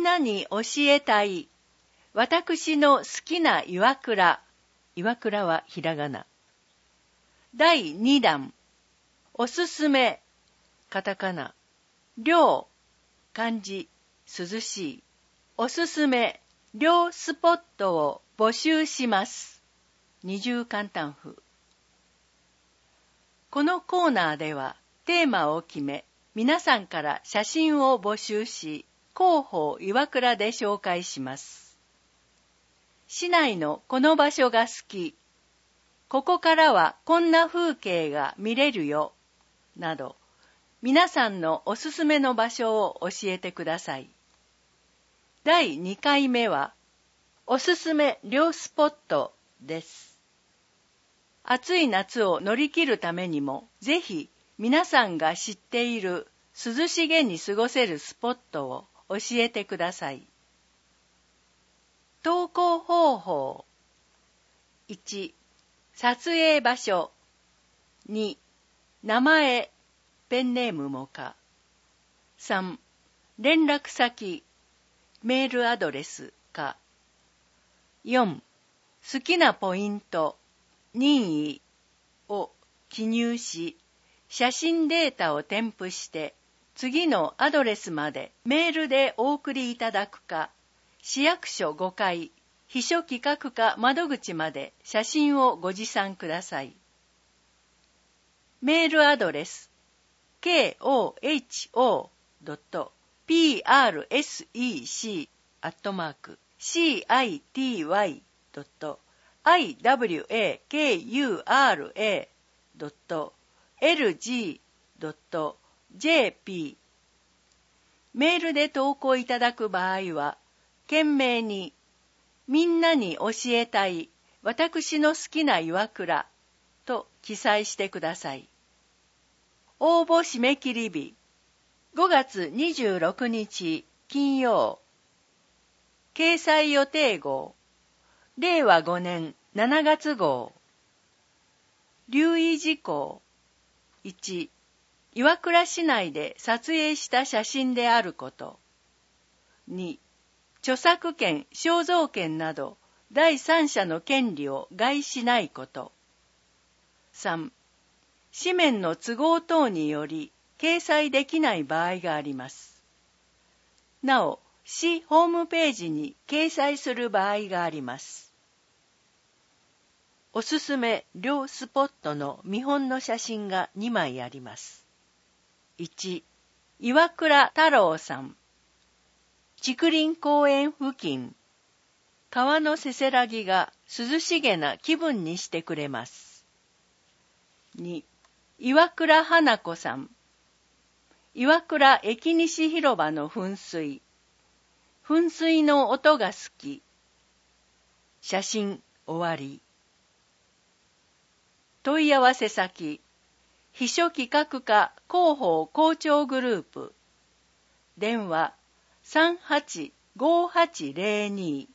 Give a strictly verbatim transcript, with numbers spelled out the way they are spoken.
なに教えたい私の好きな岩倉。岩倉はひらがな。だいにだん。おすすめ。カタカナ。涼。漢字。涼しい。おすすめ。涼スポットを募集します。二重簡単符。このコーナーではテーマを決め、皆さんから写真を募集し、広報岩倉で紹介します。市内のこの場所が好き、ここからはこんな風景が見れるよ、など、皆さんのおすすめの場所を教えてください。だいにかいめは、おすすめ涼スポットです。暑い夏を乗り切るためにも、ぜひ皆さんが知っている涼しげに過ごせるスポットを教えてください。投稿方法。いち、撮影場所。に、名前、ペンネームもか。さん、連絡先、メールアドレスか。よん、好きなポイント、任意を記入し、写真データを添付して、次のアドレスまでメールでお送りいただくか、市役所ごかい、秘書企画課窓口まで写真をご持参ください。メールアドレス、ケーオーエイチオードットピーアールエスイーシー アットマーク シーアイティーワイ ドット アイダブリューエーケーユーアールエー ドット エルジー ドット ジェーピー メールで投稿いただく場合は、懸命にみんなに教えたい私の好きな岩倉と記載してください。応募締め切り日、ごがつにじゅうろくにち金曜。掲載予定号、れいわごねんしちがつ号。留意事項。いち、岩倉市内で撮影した写真であること。に、著作権、肖像権など第三者の権利を害しないこと。さん、紙面の都合等により掲載できない場合があります。なお、市ホームページに掲載する場合があります。おすすめ涼スポットの見本の写真がにまいあります。いち、岩倉太郎さん。竹林公園付近。川のせせらぎが涼しげな気分にしてくれます。に、岩倉花子さん。岩倉駅西広場の噴水。噴水の音が好き。写真終わり。問い合わせ先、秘書企画課広報校長グループ。電話さんはちごはちゼロに